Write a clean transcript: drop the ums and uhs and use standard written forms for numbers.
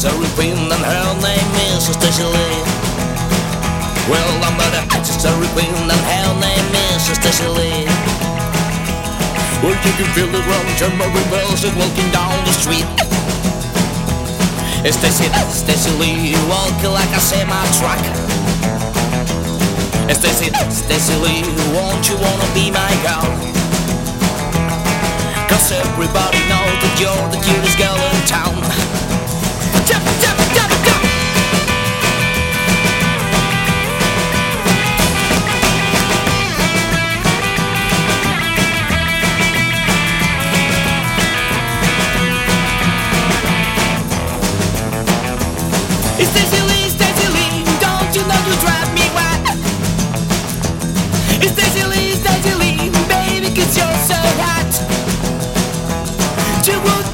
Terry Queen and her name is Stacy Lee. Well, I'm the Terry Queen and her name is Stacy Lee. Well, you can feel the ground, Jerry Bells is walking down the street. Stacy Lee, walking like a semi-truck. Stacy Lee, won't you wanna be my girl? 'Cause everybody knows that you're the cutest girl in town. Jump, jump, jump, jump. Stacy Lee, don't you know you drive me wild? Stacy Lee, baby, 'cause you're so hot.